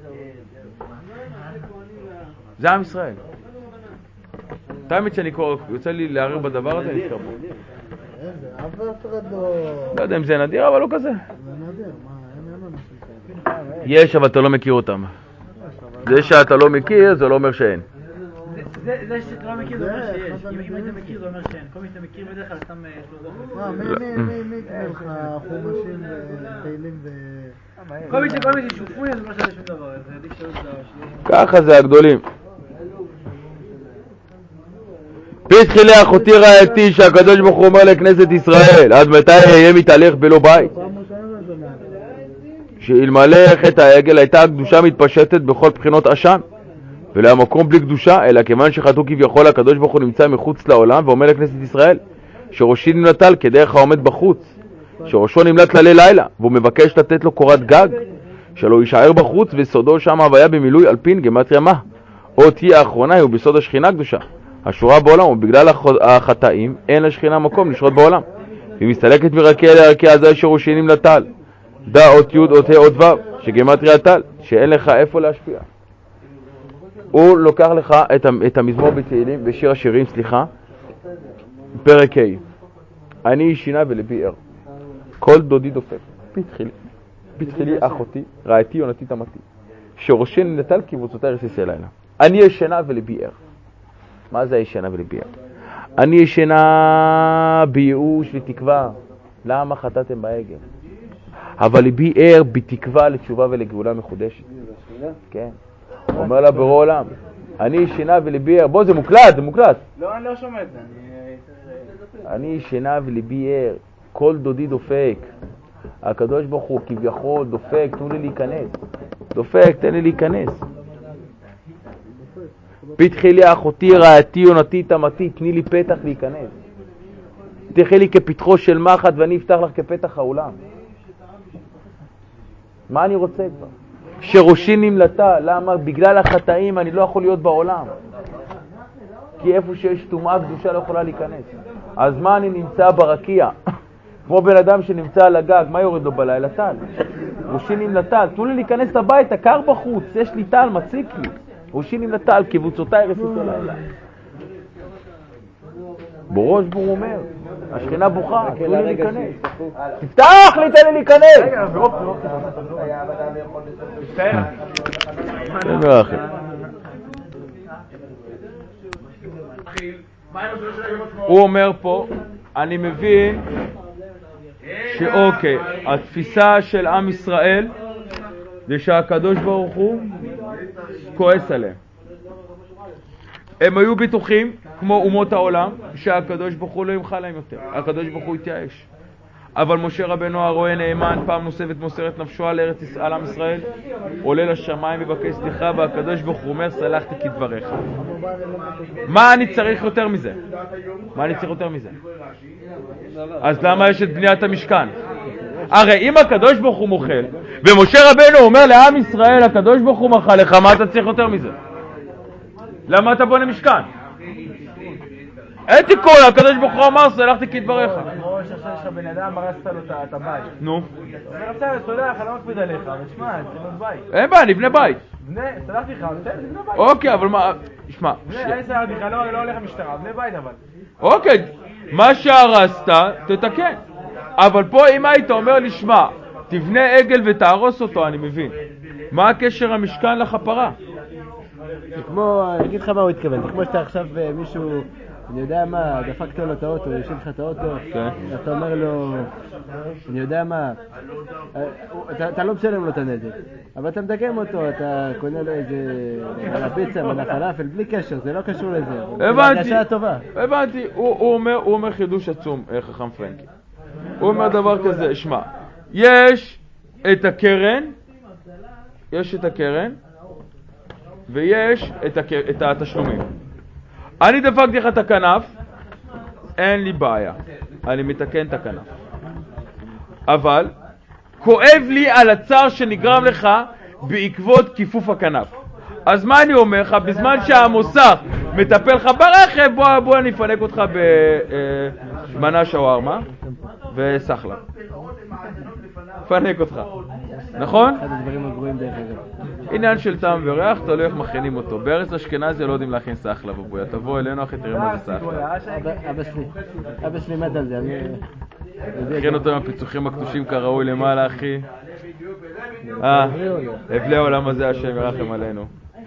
זה עם ישראל. תמיד שאני יוצא לי להעריר בדבר הזה, נזכר בו. אף אחד לא... לא יודע אם זה נדיר, אבל לא כזה. זה נדיר, מה, אין אנשים כאלה. יש, אבל אתה לא מכיר אותם. זה שאתה לא מכיר, זה לא אומר שאין. זה שאתה לא מכיר, זה אומר שיש. אם היית מכיר, זה אומר שאין. כל מי שאתה מכיר בדרך כלל סתם יש לו דרך. מה, מי יקנה לך חומשים ותהילים ו... כל מי ששופוי, זה לא שווה שום דבר. זה עדיף שלא זה... ככה זה הגדולים. פיתחי לי אחותי רעייתי שהקדוש ברוך הוא אומר לכנסת ישראל, עד מתי יהיה מתהלך בלא בית? שאלמלא חטא העגל הייתה הקדושה מתפשטת בכל בחינות עשן, ולא היה מקום בלי קדושה, אלא כיוון שחטאו כביכול הקדוש ברוך הוא נמצא מחוץ לעולם ואומר לכנסת ישראל שראשי נמלט על כדרך העומד בחוץ, שראשו נמלט ללי לילה והוא מבקש לתת לו קורת גג, שלא יישאר בחוץ וסודו שם הוויה במילוי אלפין גמטריה מה, אות היא האחרונה הוא בסוד השכינה הקדושה השורה בעולם, ובגלל החטאים אין לשכינה מקום לשרות בעולם, והיא מסתלקת מרקיע לערכי הזה שראשי נמלט על, דא אות י' אות ה' אות ו' שגמטריה טל, שאין לך איפה להשפיע. הוא לוקח לך את, את המזמור בתהילים, בשיר השירים, סליחה, פרק ה' אני שינה ולבי ער, כל דודי דופק, פתחי לי, פתחי לי אחותי, רעייתי יונתי תמתי, שראשי נטל קבוצותי רסיסי לילה. אני ישנה ולבי ער. מה זה ישנה ולבי ער? אני ישנה בייאוש ותקווה. למה חטאתם בעגל? אבל ליבי ער בתקווה לתשובה ולגאולה מחודשת. כן. אומר לה ברוא עולם, אני ישנה וליבי ער. בוא, זה מוקלט, זה מוקלט. לא, אני לא שומע את זה. אני ישנה וליבי ער, כל דודי דופק. הקדוש ברוך הוא כביכול דופק, תנו לי להיכנס. דופק, תן לי להיכנס. פתחי לי אחותי, רעייתי, יונתי, תמתי, תני לי פתח להיכנס. פתחי לי כפתחו של מחט ואני אפתח לך כפתח האולם. מה אני רוצה כבר? שראשי נמלטה, למה? בגלל החטאים אני לא יכול להיות בעולם. כי איפה שיש טומאה קדושה לא יכולה להיכנס. אז מה אני נמצא ברקיע? כמו בן אדם שנמצא על הגג, מה יורד לו בלילה? טל. ראשי נמלטה, תנו לי להיכנס הביתה, קר בחוץ, יש לי טל, מציק לי. ראשי נמלטה, קבוצותיי רפיסו לילה. בראש בור אומר, השכינה בוכה, תנו לי להיכנס. תפתח לי, תן לי להיכנס. רגע, ברוב, ברוב. תפתח. תן אחי. הוא אומר פה, אני מבין שאוקיי, התפיסה של עם ישראל זה שהקדוש ברוך הוא כועס עליהם. הם היו בטוחים, כמו אומות העולם, שהקדוש ברוך הוא לא ימחה להם יותר. הקדוש ברוך הוא התייאש. אבל משה רבנו הרואה נאמן, פעם נוספת מוסר את נפשו על ארץ על עם ישראל, עולה לשמיים מבקש סליחה, והקדוש ברוך הוא אומר, סלחתי כדבריך. מה אני צריך יותר מזה? מה אני צריך יותר מזה? אז למה יש את בניית המשכן? הרי אם הקדוש ברוך הוא מוחל, ומשה רבנו אומר לעם ישראל, הקדוש ברוך הוא מחה לך, מה אתה צריך יותר מזה? למה אתה בונה משכן? אין תיקון, הקדוש ברוך הוא אמר, סלחתי כדבריך. כמו שעכשיו יש לך בן אדם, הרסת לו את הבית. נו. אומר עכשיו, סולח, אני לא מקפיד עליך, אבל שמע, צריך לבנות בית. אין בעיה, נבנה בית. סלחתי לך, בסדר, נבנה בית. אוקיי, אבל מה, שמע. אני סלחתי לך, לא הולך למשטרה, בנה בית אבל. אוקיי, מה שהרסת, תתקן. אבל פה אם היית אומר לי, שמע, תבנה עגל ותהרוס אותו, אני מבין. מה הקשר המשכן לכפרה? זה כמו, אני אגיד לך מה הוא התכוון, זה כמו שאתה עכשיו מישהו, אני יודע מה, דפקת לו את האוטו, יושב לך את האוטו, אתה אומר לו, אני יודע מה, אתה לא משלם לו את הנזק, אבל אתה מדגם אותו, אתה קונה לו איזה, על הפיצה, על הפלאפל, בלי קשר, זה לא קשור לזה. הבנתי, הטובה. הבנתי, הוא אומר, הוא אומר חידוש עצום, חכם פרנקי. הוא אומר דבר כזה, שמע, יש את הקרן, יש את הקרן, ויש את, הק... את התשלומים. אני דפקתי לך את הכנף, אין לי בעיה, אני מתקן את הכנף. אבל כואב לי על הצער שנגרם לך בעקבות כיפוף הכנף. אז מה אני אומר לך? בזמן שהמוסך מטפל לך ברכב, בוא, בוא אני אפנק אותך במנה שווארמה וסחלה. פנק אותך. נכון? אחד הדברים הגרועים דרך אגב. עניין של טעם וריח, תלוי איך מכינים אותו. בארץ אשכנזי לא יודעים להכין סחלה בבויה. תבוא אלינו אחי, תראה מה זה סחלה. אבא שלי, אבא שלי מת על זה. הכין אותו עם הפיצוחים הקדושים כראוי למעלה אחי. אה, הבלי העולם הזה השם ירחם עלינו.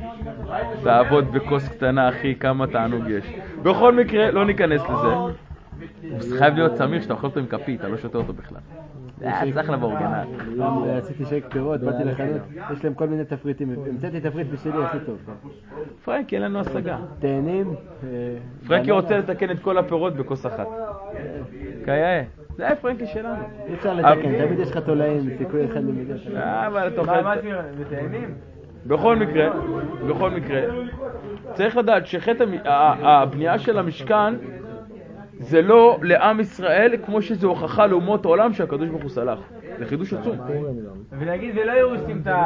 תעבוד בכוס קטנה אחי, כמה תענוג יש. בכל מקרה, לא ניכנס לזה. זה חייב להיות צמיר שאתה אוכל אותו עם כפית, אתה לא שותה אותו בכלל. זה סחלה באורגנל. עשיתי שייק פירות, באתי לחנות, יש להם כל מיני תפריטים, המצאתי תפריט בשבילי, הכי טוב. פרנקי, אין לנו השגה. תאנים. פרנקי רוצה לתקן את כל הפירות בכוס אחת. כיאה, זה היה פרנקי שלנו. אי אפשר לתקן, תמיד יש לך תולעים, סיכוי אחד למיליון. אה, אבל אתה אוכל... מה תמיד? בתאנים? בכל מקרה, בכל מקרה, צריך לדעת שחטא הבנייה של המשכן זה לא לעם ישראל כמו שזה הוכחה לאומות העולם שהקדוש ברוך הוא סלח. זה חידוש עצום. ולהגיד, ולא היו עושים את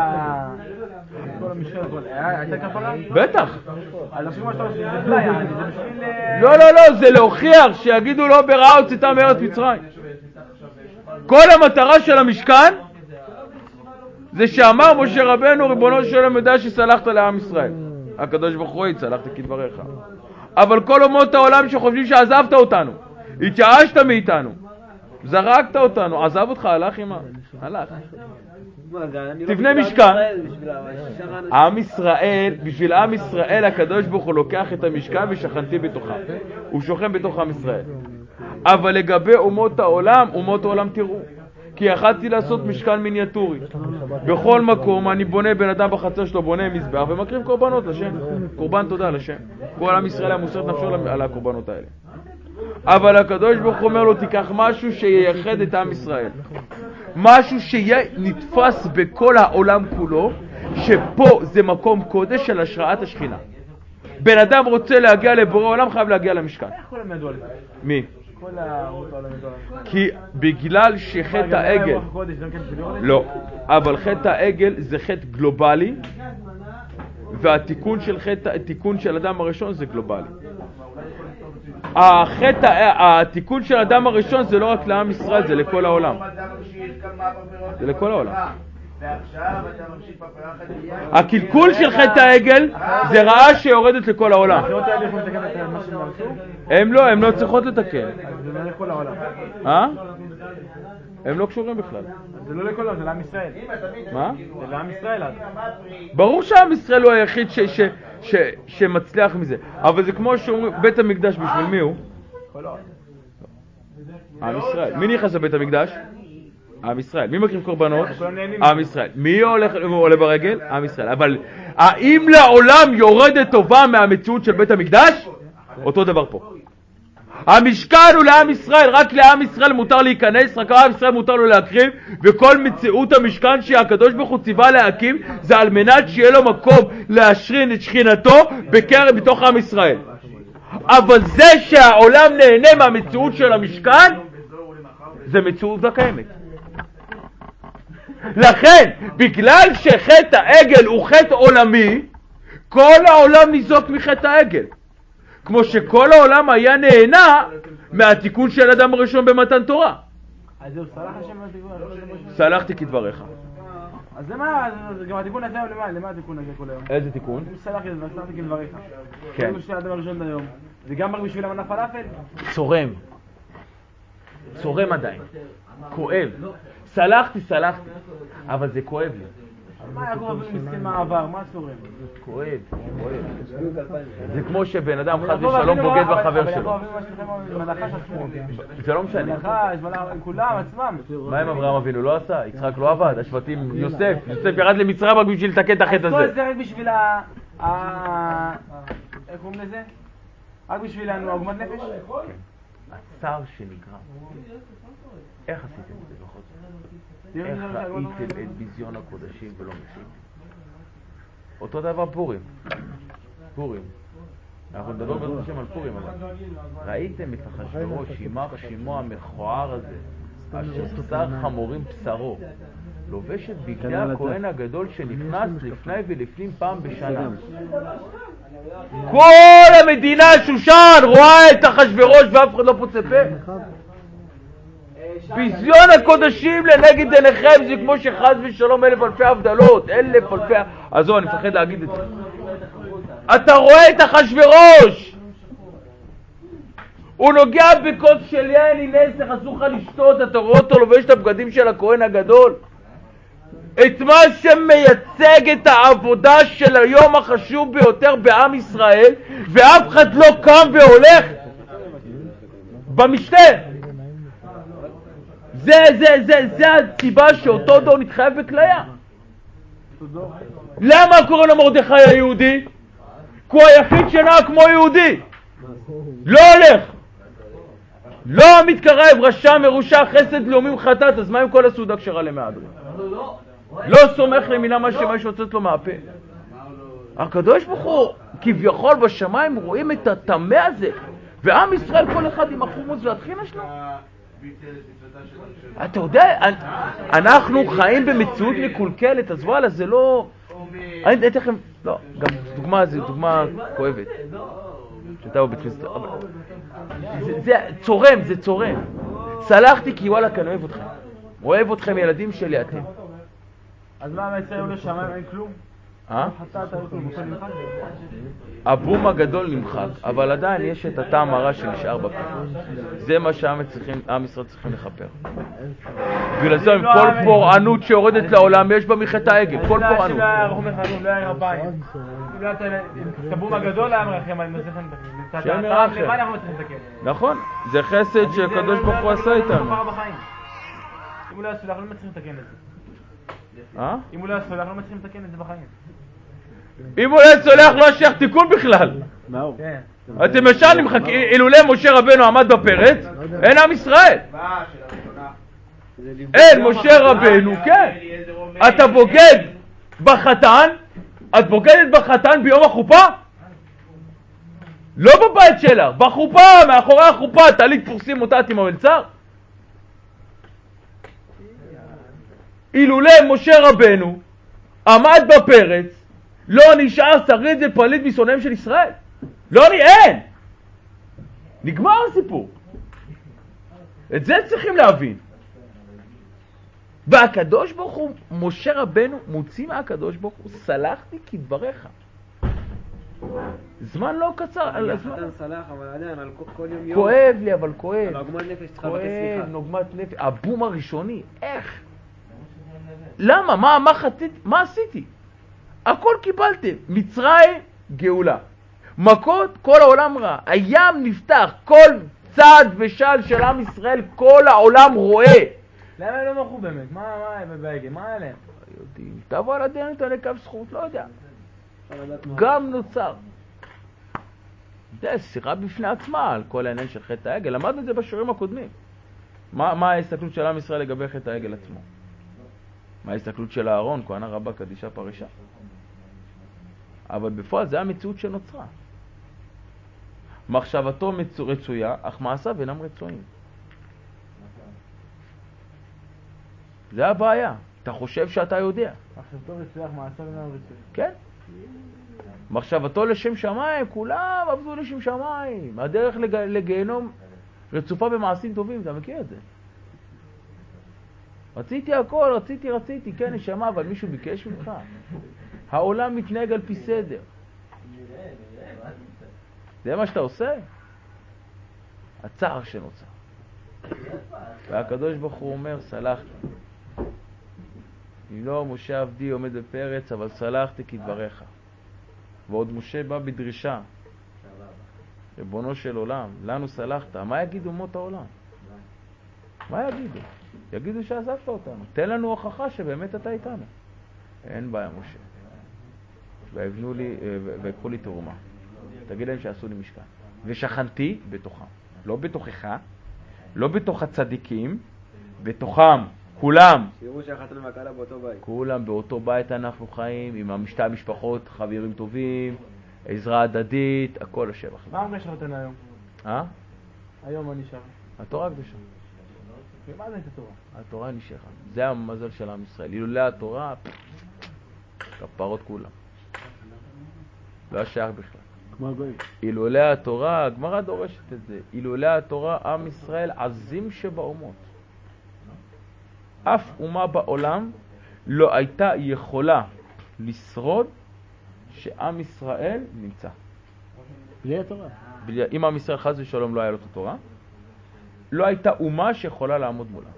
כל המשכן, הייתה כפרה? בטח. אז עכשיו מה שאתה עושה, זה פלאי, זה בשביל... לא, לא, לא, זה להוכיח שיגידו לא ברעה הוצאתם מארץ מצרים. כל המטרה של המשכן זה שאמר משה רבנו, ריבונו של עולם, יודע שסלחת לעם ישראל. הקדוש ברוך הוא סלחת כדבריך. אבל כל אומות העולם שחושבים שעזבת אותנו, התייאשת מאיתנו, זרקת אותנו, עזב אותך, הלך עמה, הלך. תבנה משכן. עם ישראל, בשביל עם ישראל הקדוש ברוך הוא לוקח את המשכן ושכנתי בתוכה. הוא שוכן בתוך עם ישראל. אבל לגבי אומות העולם, אומות העולם תראו. כי יכלתי לעשות משכן מיניאטורי. בכל מקום אני בונה, בן אדם בחצר שלו בונה מזבח ומקריב קורבנות לשם. קורבן תודה לשם. כל עם ישראל היה מוסר את נפשו על הקורבנות האלה. אבל הקדוש ברוך הוא אומר לו, תיקח משהו שייחד את עם ישראל. משהו שיהיה נתפס בכל העולם כולו, שפה זה מקום קודש של השראת השכינה. בן אדם רוצה להגיע לבורא עולם, חייב להגיע למשכן. איך כולם ידעו על זה? מי? כל הערוץ העולם ידעו על זה. כי בגלל שחטא העגל, לא, אבל חטא העגל זה חטא גלובלי, והתיקון של חטא, התיקון של אדם הראשון זה גלובלי. החטא, התיקון של אדם הראשון זה לא רק לעם ישראל, זה לכל העולם. זה לכל העולם. הקלקול של חטא העגל זה רעה שיורדת לכל העולם. הם לא, הם לא צריכות לתקן. זה לא לכל העולם. אה? הם לא קשורים בכלל. זה לא לכל העולם, זה לעם ישראל. מה? זה לעם ישראל. ברור שעם ישראל הוא היחיד ש, ש, ש, שמצליח מזה. אבל זה כמו שאומרים, בית המקדש בשביל מי הוא? כל העולם. עם ישראל. מי נכנס לבית המקדש? עם ישראל. מי מקריב קורבנות? עם ישראל. מי הולך, עולה ברגל? עם ישראל. אבל האם לעולם יורדת טובה מהמציאות של בית המקדש? אותו דבר פה. המשכן הוא לעם ישראל, רק לעם ישראל מותר להיכנס, רק לעם ישראל מותר לו להקריב, וכל מציאות המשכן שהקדוש ברוך הוא ציווה להקים זה על מנת שיהיה לו מקום להשרין את שכינתו בקרב בתוך עם ישראל. אבל זה שהעולם נהנה מהמציאות של המשכן זה מציאות הקיימת. לכן, בגלל שחטא העגל הוא חטא עולמי, כל העולם ניזוק מחטא העגל. כמו שכל העולם היה נהנה מהתיקון של אדם הראשון במתן תורה. אז זהו, סלח השם מהתיקון? סלחתי כדבריך. אז למה, גם התיקון הזה הוא למה? למה התיקון הזה כל היום? איזה תיקון? סלחתי כדבריך. כן. זה האדם הראשון היום. זה גם רק בשביל המנה פלאפל? צורם. צורם עדיין. כואב. סלחתי, סלחתי. אבל זה כואב לי. מה יעקב אבינו מסכן מהעבר? מה צורם? כואב, כואב. זה כמו שבן אדם חס ושלום בוגד בחבר שלו. זה לא משנה. כולם עצמם. מה עם אברהם אבינו? לא עשה? יצחק לא עבד? השבטים, יוסף. יוסף ירד למצרים רק בשביל לתקן את החטא הזה. אז כל זה רק בשביל ה... איך קוראים לזה? רק בשביל עוגמת נפש? הצער שנגרם. איך עשיתם את זה בכל זאת? איך ראיתם את ביזיון הקודשים ולא משיב? אותו דבר פורים. פורים. אנחנו נדבר בעזרת השם על פורים, אבל ראיתם את אחשוורוש, יימח שמו המכוער הזה, אשר בשר חמורים בשרו, לובש את בגדי הכהן הגדול שנכנס לפני ולפנים פעם בשנה. כל המדינה שושן רואה את אחשוורוש ואף אחד לא פוצה פה. ביזיון הקודשים לנגד עיניכם זה כמו שחס ושלום אלף אלפי הבדלות, אלף אלפי... אז זו, אני מפחד להגיד את זה. אתה רואה את אחשוורוש, הוא נוגע בכוס של יין, הנה נסך, אסור לך לשתות, אתה רואה אותו לובש את הבגדים של הכהן הגדול. את מה שמייצג את העבודה של היום החשוב ביותר בעם ישראל, ואף אחד לא קם והולך במשתה. זה, זה, זה, זה הסיבה שאותו דור נתחייב בכליה. למה קוראים למרדכי היהודי? כי הוא היחיד שנע כמו יהודי. לא הולך. לא מתקרב, רשע מרושע, חסד לאומי וחטאת, אז מה עם כל הסעודה כשרה למהדרין? לא סומך למילה מה שמה שיוצאת לו מהפה. הקדוש ברוך הוא כביכול בשמיים רואים את הטמא הזה, ועם ישראל כל אחד עם החומוס והטחינה שלו. אתה יודע, אנחנו חיים במציאות מקולקלת, אז וואלה, זה לא... אני אתן לכם... לא, גם דוגמה, זו דוגמה כואבת. שאתה בבית כנסת... זה צורם, זה צורם. סלחתי כי וואלה, כאן אוהב אתכם. אוהב אתכם, ילדים שלי, אתם. אז מה, הישראל הוא לשמיים, אין כלום? אה? חטאת, אין כלום, בכל נמחק? הבום הגדול נמחק, אבל עדיין יש את הטעם הרע שנשאר בפה. זה מה שעם ישראל צריכים לחפר. בגלל זה עם כל פורענות שיורדת לעולם יש בה מחטא העגל, כל פורענות. לא היה רחום אחד, לא היה רביים. את הבום הגדול היה מרחם, אני מצליחים לתקן. שם מרחם. למה אנחנו מצליחים לתקן? נכון, זה חסד שהקדוש ברוך הוא עשה איתנו. אם הוא לא יעשו, אנחנו לא מצליחים לתקן את זה. אה? אם הוא לא יעשו, אנחנו לא מצליחים לתקן את זה בחיים. אם הוא לא סולח לא שייך תיקון בכלל. אתם ישר נמחק, אילולא משה רבנו עמד בפרץ, אין עם ישראל. אין משה רבנו, כן. אתה בוגד בחתן, את בוגדת בחתן ביום החופה? לא בבית שלך, בחופה, מאחורי החופה, תעלית פורסים אותה עם המלצר. אילולא משה רבנו עמד בפרץ, לא נשאר שריד ופליט משונאיהם של ישראל. לא אין. נגמר הסיפור. את זה צריכים להבין. והקדוש ברוך הוא, משה רבנו מוציא מהקדוש ברוך הוא, סלחתי כדבריך. זמן לא קצר, על הזמן. חתן סלח, אבל עדיין, על כל יום יום. כואב לי, אבל כואב. על עוגמת נפש צריכה לבקש כואב, סליחה. נוגמת נפש. הבום הראשוני, איך? למה? מה, מה חטאתי? מה עשיתי? הכל קיבלתם. מצרים, גאולה. מכות, כל העולם רע. הים נפתח, כל צד ושל של עם ישראל, כל העולם רואה. למה הם לא מחו באמת? מה, מה, בבגל? מה היה להם? יודעים. תבוא על הדין, אתה נקב זכות, לא יודע. גם נוצר. זה שיחה בפני עצמה על כל העניין של חטא העגל. למדנו את זה בשיעורים הקודמים. מה, מה ההסתכלות של עם ישראל לגבי חטא העגל עצמו? מה ההסתכלות של הארון, כהנה רבה קדישה פרישה? אבל בפועל זה המציאות שנוצרה. מחשבתו רצויה, אך מעשיו אינם רצויים. זה הבעיה. אתה חושב שאתה יודע. מחשבתו רצויה, אך מעשיו אינם רצויים. כן. מחשבתו לשם שמיים, כולם עבדו לשם שמיים. הדרך לג... לגיהנום רצופה במעשים טובים, אתה מכיר את זה? רציתי הכל, רציתי, רציתי, כן, נשמה, אבל מישהו ביקש ממך. העולם מתנהג על פי סדר. זה מה שאתה עושה? הצער שנוצר. והקדוש ברוך הוא אומר, סלחתי. אם לא, משה עבדי עומד בפרץ, אבל סלחתי כדבריך. ועוד משה בא בדרישה. ריבונו של עולם, לנו סלחת. מה יגידו מות העולם? מה יגידו? יגידו שעזבת אותנו. תן לנו הוכחה שבאמת אתה איתנו. אין בעיה, משה. ויבנו לי, ויקחו לי תרומה. תגיד להם שעשו לי משכן. ושכנתי בתוכם. לא בתוכך, לא בתוך הצדיקים, בתוכם, כולם. שיראו שהחתן והכלה באותו בית. כולם באותו בית אנחנו חיים, עם שתי המשפחות, חברים טובים, עזרה הדדית, הכל השבח. מה המקשר אותנו היום? אה? היום מה נשאר? התורה הקדושה. ומה זה את התורה? התורה נשארה. זה המזל של עם ישראל. אילולא התורה, כפרות כולם. לא שייך בכלל. כמו הגויים. אילולא התורה, הגמרא דורשת את זה. אילולא התורה, עם ישראל עזים שבאומות. אף אומה בעולם לא הייתה יכולה לשרוד שעם ישראל נמצא. בלי התורה. בלי, אם עם ישראל חס ושלום לא היה לו את התורה, לא הייתה אומה שיכולה לעמוד מולה.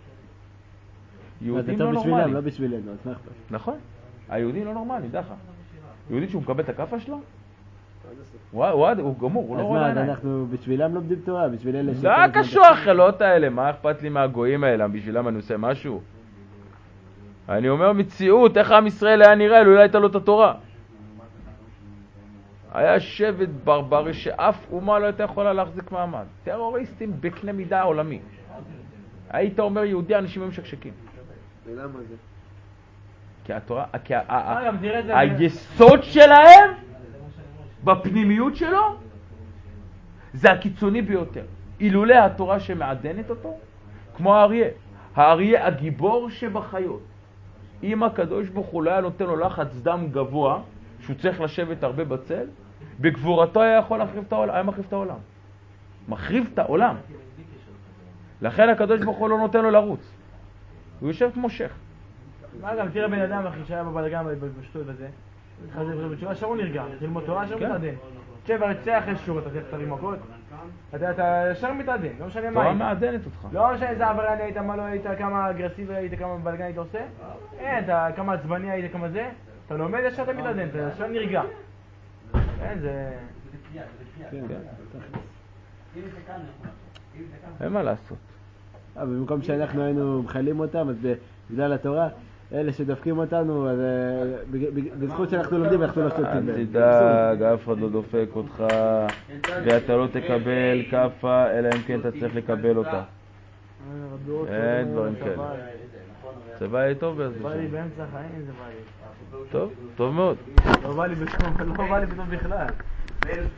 יהודים לא נורמליים. בשבילם, לא בשבילנו, אז מה אכפת? נכון. היהודים לא נורמליים, דחה. יהודי שהוא מקבל את הכאפה שלו, הוא, הוא, הוא גמור, הוא לא רואה אז לעיניים. מה, אנחנו בשבילם לומדים תורה, בשביל אלה ש... זה קשור החלות האלה, מה אכפת לי מהגויים האלה, בשבילם אני עושה משהו? אני אומר מציאות, איך עם ישראל היה נראה, לא הייתה לו את התורה. היה שבט ברברי שאף אומה לא הייתה יכולה להחזיק מעמד. טרוריסטים בקנה מידה עולמי. היית אומר יהודי, אנשים הם שקשקים. ולמה זה? כי התורה, כי היסוד שלהם בפנימיות שלו זה הקיצוני ביותר. אילולא התורה שמעדנת אותו, כמו האריה. האריה הגיבור שבחיות. אם הקדוש ברוך הוא לא היה נותן לו לחץ דם גבוה, שהוא צריך לשבת הרבה בצל, בגבורתו היה יכול להחריב את העולם, היה מחריב את העולם. מחריב את העולם. לכן הקדוש ברוך הוא לא נותן לו לרוץ. הוא יושב כמו שייך. מה גם, תראה בן אדם אחי שהיה בבלגן בשטות וזה, חזר בתשובה, שרו נרגע, תלמוד תורה, שרו מתעדן. תשב, אבל תצא אחרי שיעור, אתה צריך תרים מכות, אתה ישר מתעדן, לא משנה מה תורה היית. מעדנת אותך. לא משנה איזה עברייני היית, מה לא היית, כמה אגרסיבי היית, כמה בלגן היית עושה, אין, כמה עצבני היית, כמה זה, אתה לומד ישר אתה מתעדן, אתה ישר נרגע. אין, זה... אין מה לעשות. אבל במקום שאנחנו היינו מחלים אותם, אז בגלל התורה, אלה שדופקים אותנו, אז בזכות שאנחנו לומדים, אנחנו לא שולטים. אל תדאג, אף אחד לא דופק אותך, ואתה לא תקבל כאפה, אלא אם כן אתה צריך לקבל אותה. אין דברים כאלה. צבא יהיה טוב באיזה בא לי שם. באמצע החיים, זה בא לי. טוב, טוב מאוד. לא בא לי בטוב, לא בא לי בטוב בכלל.